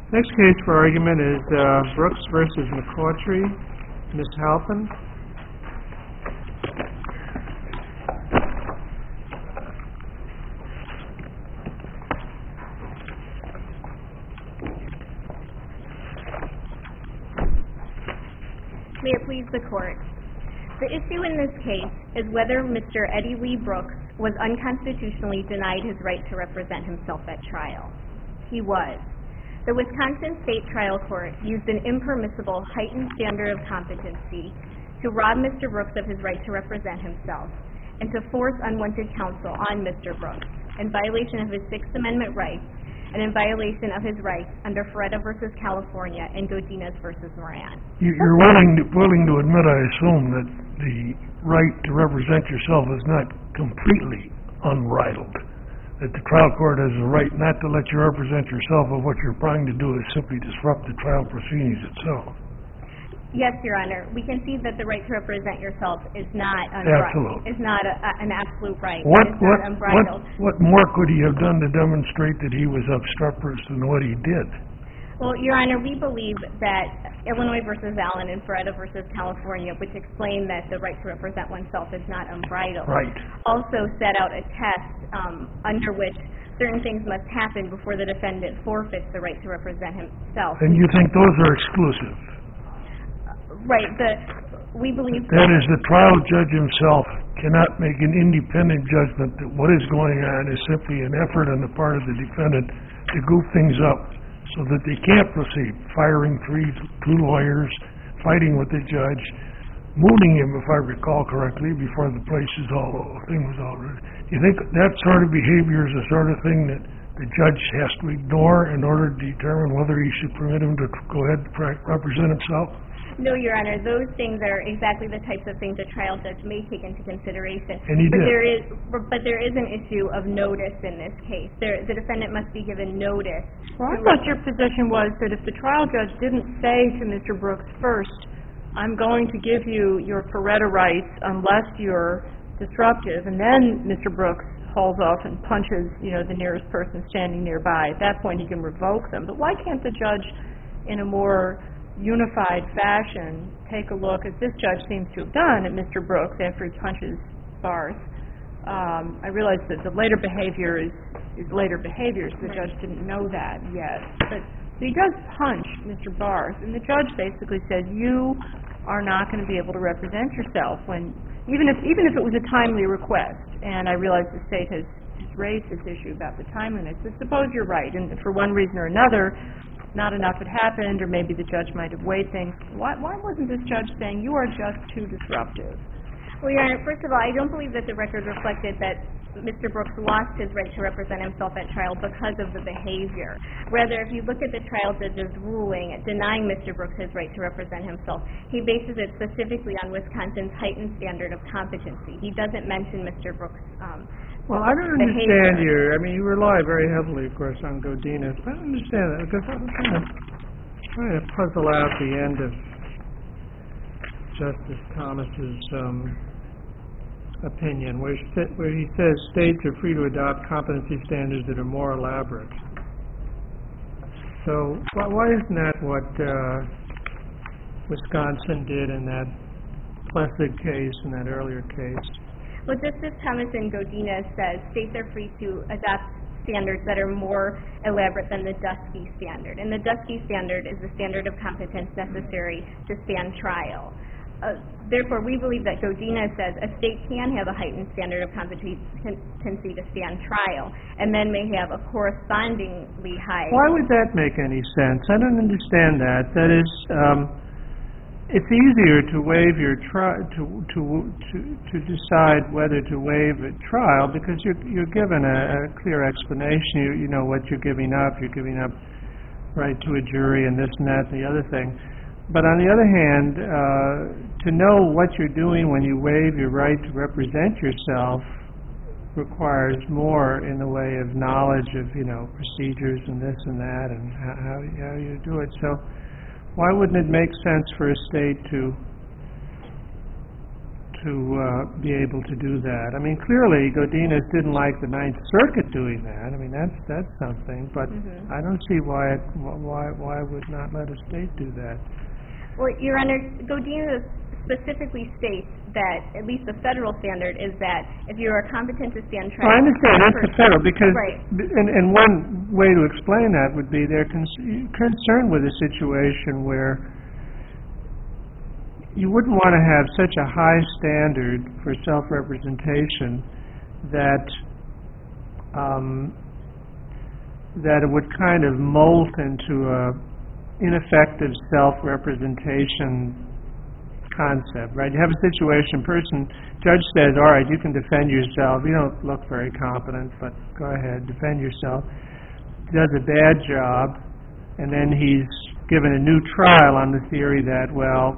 Next case for argument is Brooks versus McCautry. Ms. Halpin. May it please the Court. The issue in this case is whether Mr. Eddie Lee Brooks was unconstitutionally denied his right to represent himself at trial. He was. The Wisconsin State Trial Court used an impermissible heightened standard of competency to rob Mr. Brooks of his right to represent himself and to force unwanted counsel on Mr. Brooks in violation of his Sixth Amendment rights and in violation of his rights under Feretta v. California and Godinez v. Moran. You're willing to admit, I assume, that the right to represent yourself is not completely unbridled, that the trial court has a right not to let you represent yourself, but what you're trying to do is simply disrupt the trial proceedings itself. Yes, Your Honor. We can see that the right to represent yourself is not unbridled. It's not an absolute right. It's not unbridled. What more could he have done to demonstrate that he was obstreperous than what he did? Well, Your Honor, we believe that Illinois v. Allen and Feretta v. California, which explain that the right to represent oneself is not unbridled, also set out a test under which certain things must happen before the defendant forfeits the right to represent himself. And you think those are exclusive? Right. We believe that is, the trial judge himself cannot make an independent judgment that what is going on is simply an effort on the part of the defendant to goof things up so that they can't proceed, firing two lawyers, fighting with the judge, mooning him, if I recall correctly, before the thing was all ready. Do you think that sort of behavior is the sort of thing that the judge has to ignore in order to determine whether he should permit him to go ahead and represent himself? No, Your Honor. Those things are exactly the types of things a trial judge may take into consideration. And he did. But there is an issue of notice in this case. The defendant must be given notice. Well, I thought your position was that if the trial judge didn't say to Mr. Brooks first, I'm going to give you your Feretta rights unless you're disruptive, and then Mr. Brooks hauls off and punches, the nearest person standing nearby. At that point, he can revoke them. But why can't the judge, in a more unified fashion, take a look, as this judge seems to have done, at Mr. Brooks after he punches Barth? I realize that the later behavior is later behavior, so the judge didn't know that yet. But he does punch Mr. Barth, and the judge basically says, you are not going to be able to represent yourself even if it was a timely request. And I realize the state has raised this issue about the timeliness, but suppose you're right, and for one reason or another, not enough had happened, or maybe the judge might have weighed things. Why wasn't this judge saying, you are just too disruptive? Well, Your Honor, first of all, I don't believe that the record reflected that Mr. Brooks lost his right to represent himself at trial because of the behavior. Rather, if you look at the trial judge's ruling denying Mr. Brooks his right to represent himself, he bases it specifically on Wisconsin's heightened standard of competency. He doesn't mention Mr. Brooks' Well, I don't understand you rely very heavily, of course, on Godinez. I don't understand that, because I'm trying to puzzle out the end of Justice Thomas's opinion, where he says states are free to adopt competency standards that are more elaborate. So why isn't that what Wisconsin did in that Plessig case, in that earlier case? Well, Justice Thomas in Godinez says states are free to adopt standards that are more elaborate than the Dusky standard. And the Dusky standard is the standard of competence necessary to stand trial. Therefore, we believe that Godinez says a state can have a heightened standard of competency to stand trial, and then may have a correspondingly high... Why would that make any sense? I don't understand that. That is, it's easier to waive your to decide whether to waive a trial because you're given a clear explanation. You know what you're giving up. You're giving up right to a jury and this and that and the other thing. But on the other hand, to know what you're doing when you waive your right to represent yourself requires more in the way of knowledge of, procedures and this and that and how you do it. So why wouldn't it make sense for a state to to be able to do that. I mean, clearly, Godinez didn't like the Ninth Circuit doing that. I mean, that's something. But I don't see why would not let a state do that. Well, Your Honor, Godinez specifically states that at least the federal standard is that if you are competent to stand trial... Well, I understand that's the federal, because... Right. And one way to explain that would be they're concerned with a situation where you wouldn't want to have such a high standard for self-representation that that it would kind of molt into a ineffective self-representation concept, right? You have a situation, judge says, all right, you can defend yourself. You don't look very competent, but go ahead, defend yourself. Does a bad job, and then he's given a new trial on the theory that, well,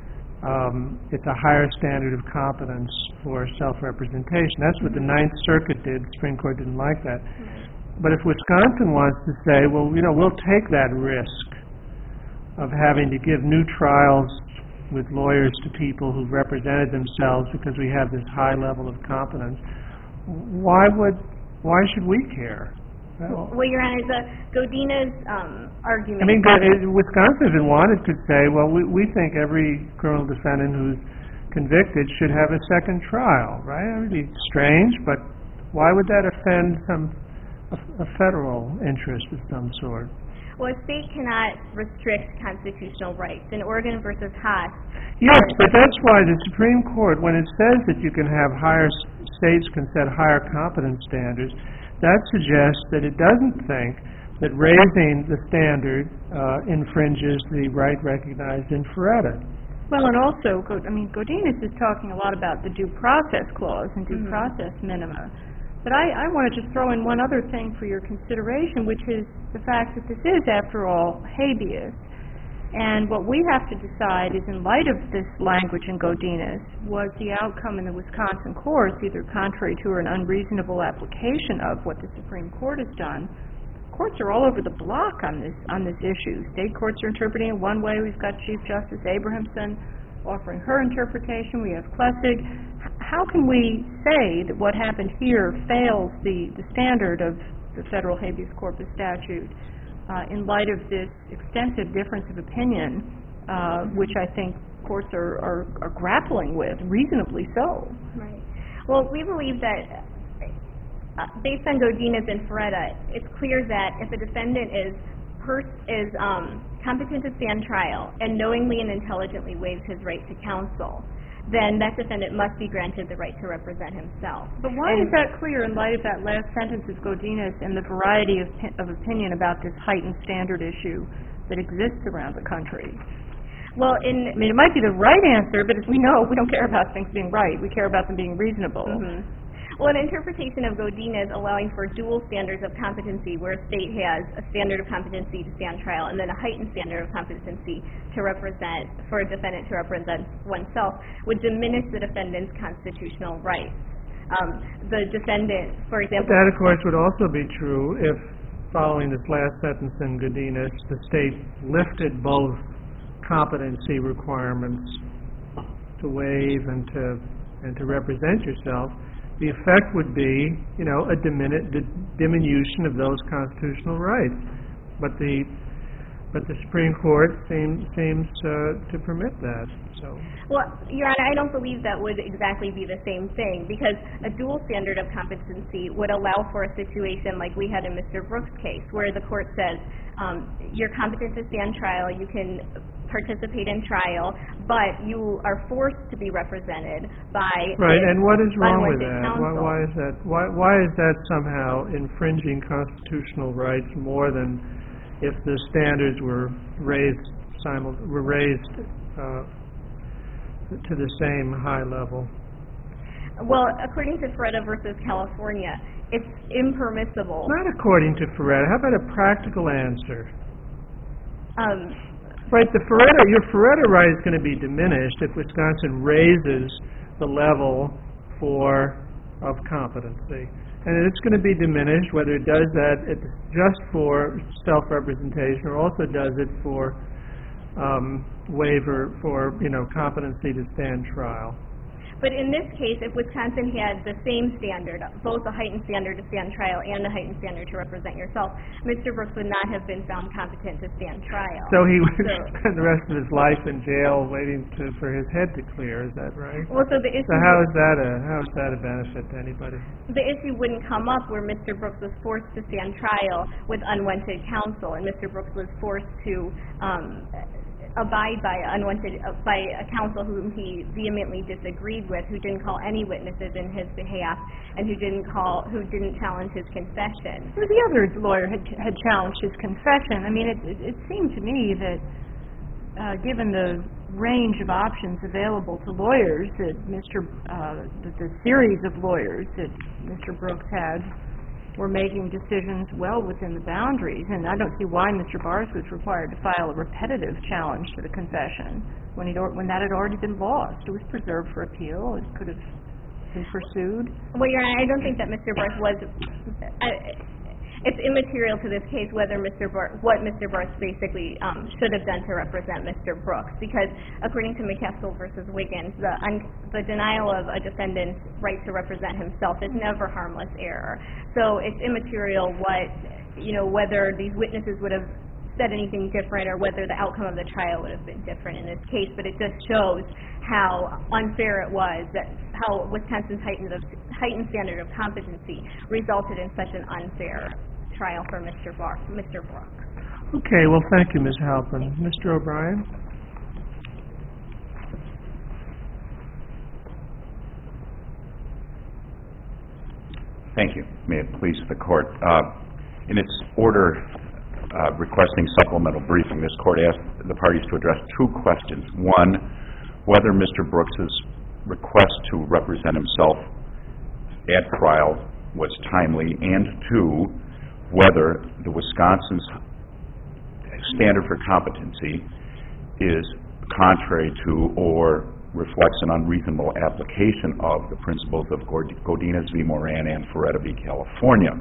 it's a higher standard of competence for self-representation. That's what the Ninth Circuit did. The Supreme Court didn't like that. But if Wisconsin wants to say, well, we'll take that risk of having to give new trials with lawyers to people who've represented themselves because we have this high level of competence, why should we care? Well, Your Honor, the Godinez argument... I mean, Wisconsin, if it wanted, could say, well, we think every criminal defendant who's convicted should have a second trial, right? That would be strange, but why would that offend a federal interest of some sort? Well, a state cannot restrict constitutional rights. In Oregon versus Haas... Yes, but that's why the Supreme Court, when it says that you can have states can set higher competence standards, that suggests that it doesn't think that raising the standard infringes the right recognized in Ferretta. Well, and also, Godinez is talking a lot about the due process clause and due process minima. But I want to just throw in one other thing for your consideration, which is the fact that this is, after all, habeas. And what we have to decide is, in light of this language in Godinez, was the outcome in the Wisconsin courts either contrary to or an unreasonable application of what the Supreme Court has done. Courts are all over the block on this issue. State courts are interpreting it one way. We've got Chief Justice Abrahamson offering her interpretation. We have Klessig. How can we say that what happened here fails the standard of the federal habeas corpus statute in light of this extensive difference of opinion, which I think courts are grappling with, reasonably so? Right. Well, we believe that based on Godinez and Ferretta, it's clear that if a defendant is competent to stand trial and knowingly and intelligently waives his right to counsel, then that defendant must be granted the right to represent himself. But why is that clear in light of that last sentence of Godinez and the variety of opinion about this heightened standard issue that exists around the country? Well, it might be the right answer, but as we know, we don't care about things being right. We care about them being reasonable. Well, an interpretation of Godinez allowing for dual standards of competency, where a state has a standard of competency to stand trial and then a heightened standard of competency for a defendant to represent oneself, would diminish the defendant's constitutional rights. The defendant, for example... That, of course, would also be true if, following this last sentence in Godinez, the state lifted both competency requirements to waive and to represent yourself. The effect would be, a diminution of those constitutional rights. But the Supreme Court seems to permit that. So. Well, Your Honor, I don't believe that would exactly be the same thing, because a dual standard of competency would allow for a situation like we had in Mr. Brooks' case, where the court says, you're competent to stand trial, you can participate in trial, but you are forced to be represented by... Right, and what is wrong with that? Counsel. Why is that? Why is that somehow infringing constitutional rights more than if the standards were raised to the same high level? Well, according to Ferretta versus California, it's impermissible. Not according to Ferretta. How about a practical answer? Right, your Ferretta right is going to be diminished if Wisconsin raises the level of competency. And it's going to be diminished whether it does that just for self-representation or also does it for waiver for, competency to stand trial. But in this case, if Wisconsin had the same standard, both a heightened standard to stand trial and a heightened standard to represent yourself, Mr. Brooks would not have been found competent to stand trial. So he would spend the rest of his life in jail waiting for his head to clear, is that right? Well, so the issue... So how is that a benefit to anybody? The issue wouldn't come up where Mr. Brooks was forced to stand trial with unwanted counsel, and Mr. Brooks was forced to abide by a counsel whom he vehemently disagreed with, who didn't call any witnesses in his behalf, and who didn't challenge his confession. Well, the other lawyer had challenged his confession. I mean, it seemed to me that given the range of options available to lawyers, that the series of lawyers that Mr. Brooks had were making decisions well within the boundaries, and I don't see why Mr. Barth was required to file a repetitive challenge to the confession when that had already been lost. It was preserved for appeal. It could have been pursued. Well, Your Honor, I don't think that Mr. Barth was... it's immaterial to this case what Mr. Barth basically should have done to represent Mr. Brooks, because according to McCaskill versus Wiggins, the denial of a defendant's right to represent himself is never harmless error. So it's immaterial whether these witnesses would have said anything different or whether the outcome of the trial would have been different in this case, but it just shows how unfair it was, how Wisconsin's heightened standard of competency resulted in such an unfair trial for Mr. Brooks. Okay, well, thank you, Ms. Halpin. Mr. O'Brien? Thank you. May it please the Court. In its order requesting supplemental briefing, this Court asked the parties to address two questions. One, whether Mr. Brooks's request to represent himself at trial was timely, and two, whether the Wisconsin's standard for competency is contrary to or reflects an unreasonable application of the principles of Godinez v. Moran and Ferretta v. California.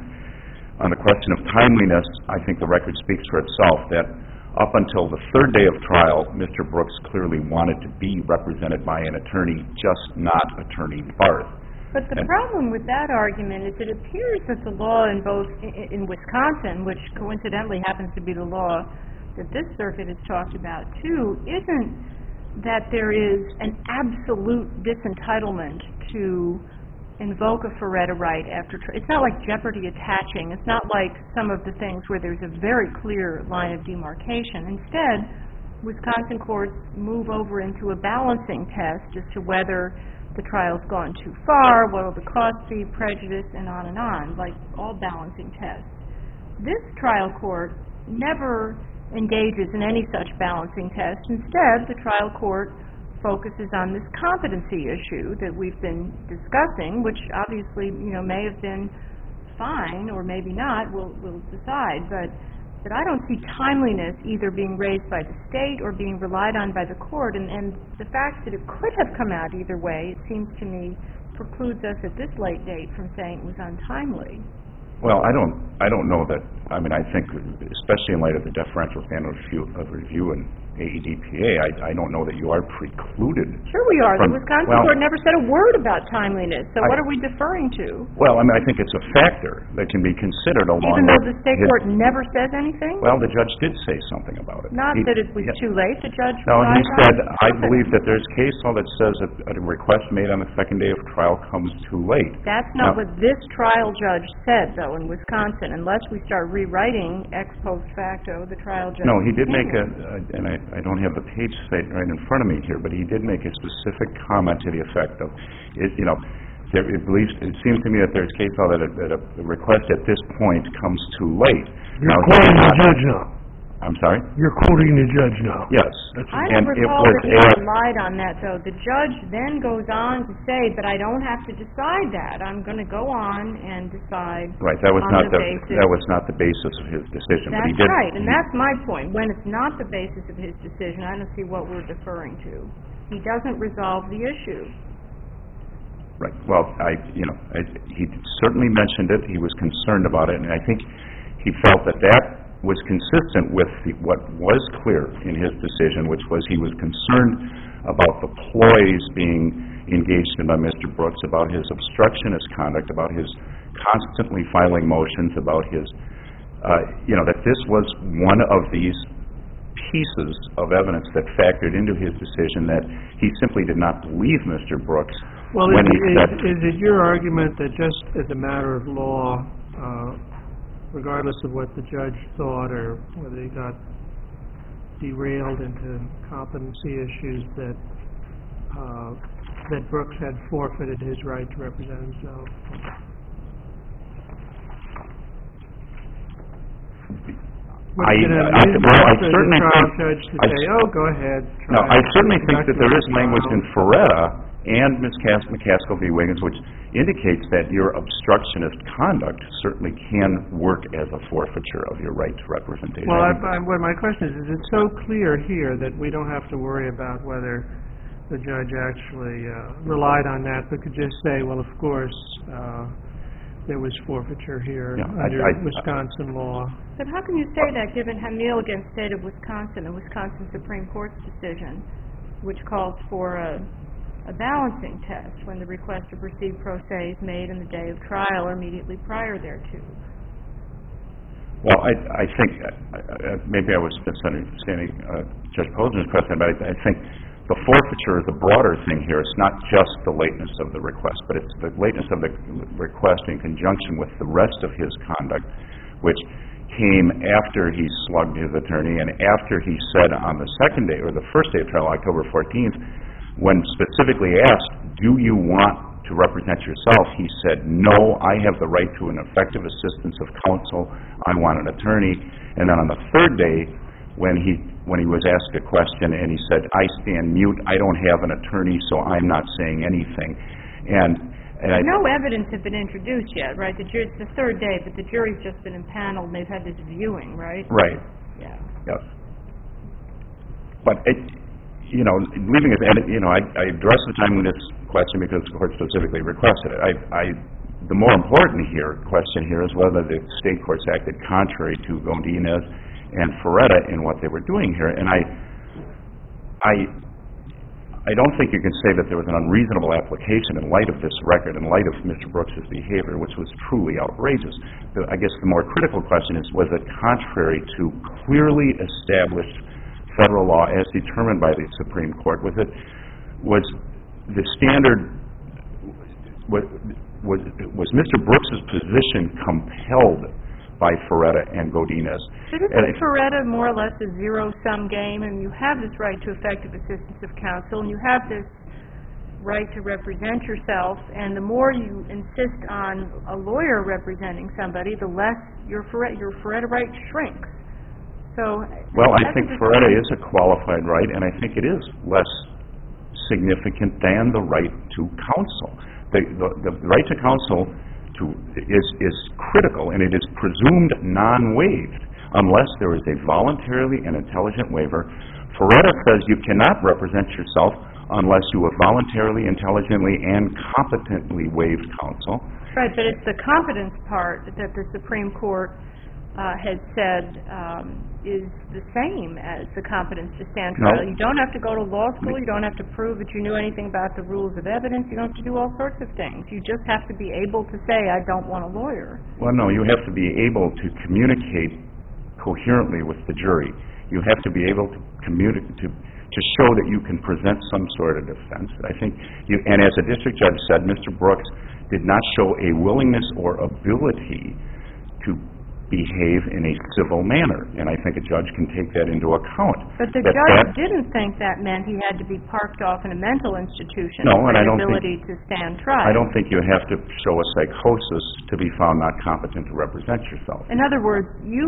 On the question of timeliness, I think the record speaks for itself that up until the third day of trial, Mr. Brooks clearly wanted to be represented by an attorney, just not Attorney Barth. But the problem with that argument is it appears that the law in Wisconsin, which coincidentally happens to be the law that this circuit has talked about too, isn't that there is an absolute disentitlement to invoke a Ferretta right after trial. It's not like jeopardy attaching. It's not like some of the things where there's a very clear line of demarcation. Instead, Wisconsin courts move over into a balancing test as to whether the trial's gone too far, what will the cost be, prejudice, and on, like all balancing tests. This trial court never engages in any such balancing test. Instead, the trial court focuses on this competency issue that we've been discussing, which obviously, may have been fine or maybe not. We'll decide. But I don't see timeliness either being raised by the state or being relied on by the court. And the fact that it could have come out either way, it seems to me, precludes us at this late date from saying it was untimely. Well, I don't know that. I think, especially in light of the deferential standard of review and AEDPA, I don't know that you are precluded. Sure we are. The Wisconsin court never said a word about timeliness. So what are we deferring to? Well, I think it's a factor that can be considered along with... Even though the state court never says anything? Well, the judge did say something about it. Not that it was too late, the judge... No, he said, I believe that there's case law that says a request made on the second day of trial comes too late. That's not what this trial judge said, though, in Wisconsin, unless we start rewriting ex post facto the trial judge. No, he did make and I don't have the page right in front of me here, but he did make a specific comment to the effect of, it seems to me that there's case law that a request at this point comes too late. You're quoting the judge now. I'm sorry? You're quoting the judge now. Yes. I don't recall that he relied on that, though. The judge then goes on to say, but I don't have to decide that. I'm going to go on and decide. Right. That was not the basis of his decision. That's right, and that's my point. When it's not the basis of his decision, I don't see what we're deferring to. He doesn't resolve the issue. Right. Well, he certainly mentioned it. He was concerned about it, and I think he felt that was consistent with what was clear in his decision, which was he was concerned about the ploys being engaged in by Mr. Brooks, about his obstructionist conduct, about his constantly filing motions, about his, that this was one of these pieces of evidence that factored into his decision that he simply did not believe Mr. Brooks when he said... Is it your argument that just as a matter of law, regardless of what the judge thought or whether he got derailed into competency issues, that Brooks had forfeited his right to represent himself? I certainly think... judge to say, go ahead. No, I certainly think that there is language in Ferretta and Ms. McCaskill v. Wiggins which indicates that your obstructionist conduct certainly can work as a forfeiture of your right to representation. Well, my question is it so clear here that we don't have to worry about whether the judge actually relied on that, but could just say, well, of course, there was forfeiture here under Wisconsin law. But how can you say that given Hamill against State of Wisconsin, the Wisconsin Supreme Court's decision, which calls for a balancing test when the request to proceed pro se is made in the day of trial or immediately prior thereto? Well, I think maybe I was misunderstanding Judge Posner's question, but I think the forfeiture is a broader thing here. It's not just the lateness of the request, but it's the lateness of the request in conjunction with the rest of his conduct, which came after he slugged his attorney and after he said on the second day or the first day of trial, October 14th, when specifically asked, do you want to represent yourself, he said, no, I have the right to an effective assistance of counsel. I want an attorney. And then on the third day, when he was asked a question and he said, I stand mute, I don't have an attorney, so I'm not saying anything. And no evidence had been introduced yet, right? It's the third day, but the jury's just been impaneled and they've had this viewing, right? Right. Yeah. Yes. But leaving it, I addressed the timeliness question because the court specifically requested it. The more important question here is whether the state courts acted contrary to Godinez and Ferretta in what they were doing here. And I don't think you can say that there was an unreasonable application in light of this record, in light of Mr. Brooks's behavior, which was truly outrageous. I guess the more critical question is, was it contrary to clearly established federal law as determined by the Supreme Court? Was the standard, was Mr. Brooks's position compelled by Ferretta and Godinez? Isn't Ferretta more or less a zero-sum game, and you have this right to effective assistance of counsel, and you have this right to represent yourself, and the more you insist on a lawyer representing somebody, the less your Ferretta right shrinks. Well, I think Ferretta is a qualified right, and I think it is less significant than the right to counsel. The right to counsel is critical, and it is presumed non-waived unless there is a voluntarily and intelligent waiver. Ferretta says you cannot represent yourself unless you have voluntarily, intelligently, and competently waived counsel. Right, but it's the competence part that the Supreme Court has said is the same as the competence to stand trial. No. You don't have to go to law school. You don't have to prove that you knew anything about the rules of evidence. You don't have to do all sorts of things. You just have to be able to say, I don't want a lawyer. Well, no, you have to be able to communicate coherently with the jury. You have to be able to communicate, to show that you can present some sort of defense. I think, and as a district judge said, Mr. Brooks did not show a willingness or ability to behave in a civil manner, and I think a judge can take that into account. But the judge didn't think that meant he had to be parked off in a mental institution for an ability to stand trial. I don't think you have to show a psychosis to be found not competent to represent yourself. In other words,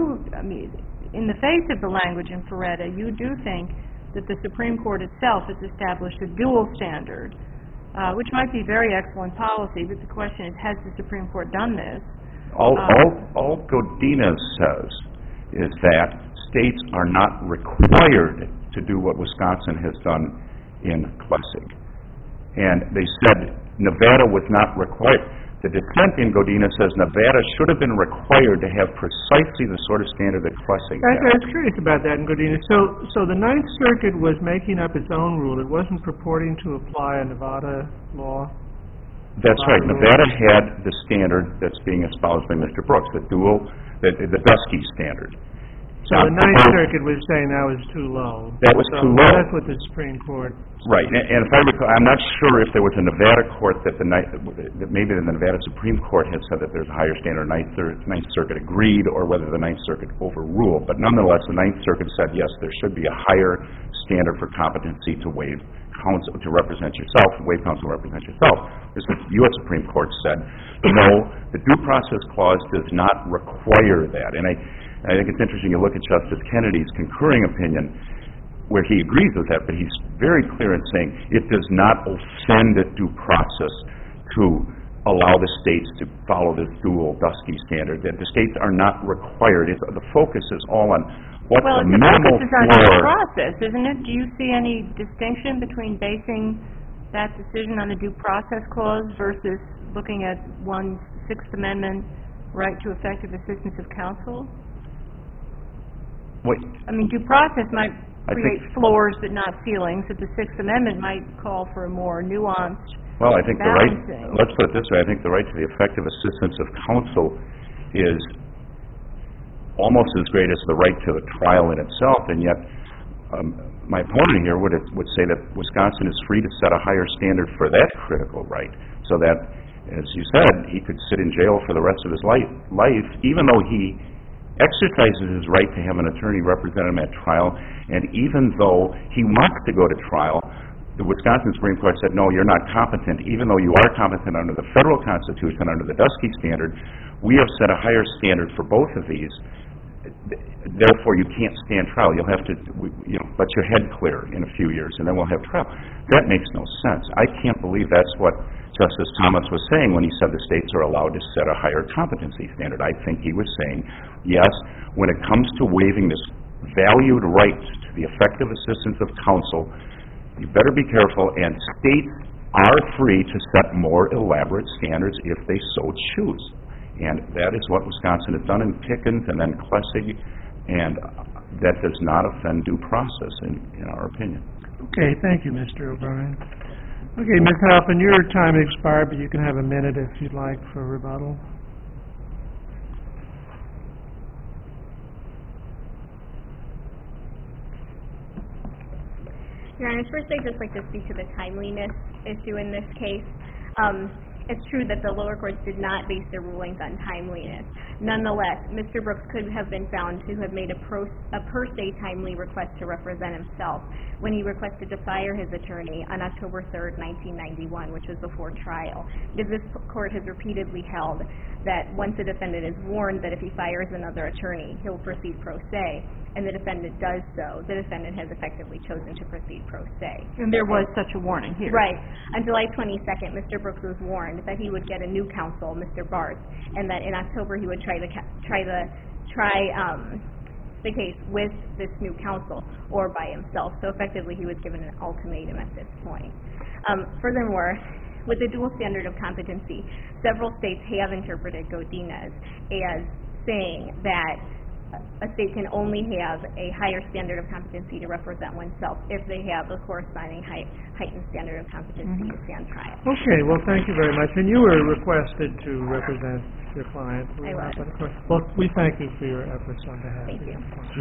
in the face of the language in Ferretta, you do think that the Supreme Court itself has established a dual standard, which might be very excellent policy, but the question is, has the Supreme Court done this? All Godinez says is that states are not required to do what Wisconsin has done in Klessig. And they said Nevada was not required. The dissent in Godinez says Nevada should have been required to have precisely the sort of standard that Klessig I has. was curious about that in Godinez. So the Ninth Circuit was making up its own rule. It wasn't purporting to apply a Nevada law? That's right. Nevada had the standard that's being espoused by Mr. Brooks, the Dusky standard. So the Ninth Circuit was saying that was too low. That was too low. That's what the Supreme Court... Right, and if I recall, I'm not sure if there was a Nevada court that maybe the Nevada Supreme Court had said that there's a higher standard. Ninth Circuit agreed, or whether the Ninth Circuit overruled. But nonetheless, the Ninth Circuit said, yes, there should be a higher standard for competency to waive counsel, to represent yourself, waive counsel to represent yourself. As the U.S. Supreme Court said, no, the Due Process Clause does not require that. And I think it's interesting, you look at Justice Kennedy's concurring opinion, where he agrees with that, but he's very clear in saying it does not offend due process to allow the states to follow this dual Dusky standard, that the states are not required. The focus is all on what the minimal focus is on due process, isn't it? Do you see any distinction between basing that decision on the Due Process Clause versus looking at one's Sixth Amendment right to effective assistance of counsel? I mean, due process might create floors but not ceilings, that the Sixth Amendment might call for a more nuanced Well, I think balancing. let's put it this way, I think the right to the effective assistance of counsel is almost as great as the right to the trial in itself, and yet my opponent here would say that Wisconsin is free to set a higher standard for that critical right, so that, as you said, he could sit in jail for the rest of his life, even though he exercises his right to have an attorney represent him at trial, and even though he wants to go to trial, the Wisconsin Supreme Court said, no, you're not competent. Even though you are competent under the federal Constitution, under the Dusky standard, we have set a higher standard for both of these. Therefore, you can't stand trial. You'll have to, let your head clear in a few years, and then we'll have trial. That makes no sense. I can't believe that's what Justice Thomas was saying when he said the states are allowed to set a higher competency standard. I think he was saying, yes, when it comes to waiving this valued right to the effective assistance of counsel, you better be careful, and states are free to set more elaborate standards if they so choose. And that is what Wisconsin has done in Pickens and then Klessig, and that does not offend due process, in our opinion. Okay, thank you, Mr. O'Brien. Okay, Ms. Halpin, your time expired, but you can have a minute if you'd like for rebuttal. Your Honor, first I'd just like to speak to the timeliness issue in this case. It's true that the lower courts did not base their rulings on timeliness. Nonetheless, Mr. Brooks could have been found to have made a per se timely request to represent himself when he requested to fire his attorney on October 3rd, 1991, which was before trial. Because this court has repeatedly held that once a defendant is warned that if he fires another attorney, he'll proceed pro se, and the defendant does so, the defendant has effectively chosen to proceed pro se. And there was such a warning here. Right. On July 22nd, Mr. Brooks was warned that he would get a new counsel, Mr. Barth, and that in October he would try the case with this new counsel or by himself. So effectively he was given an ultimatum at this point. Furthermore, with the dual standard of competency, several states have interpreted Godinez as saying that a state can only have a higher standard of competency to represent oneself if they have a corresponding heightened standard of competency to stand trial. Okay, well, thank you very much. And you were requested to represent your client. I was. Well, we thank you for your efforts on behalf of Thank you. your client.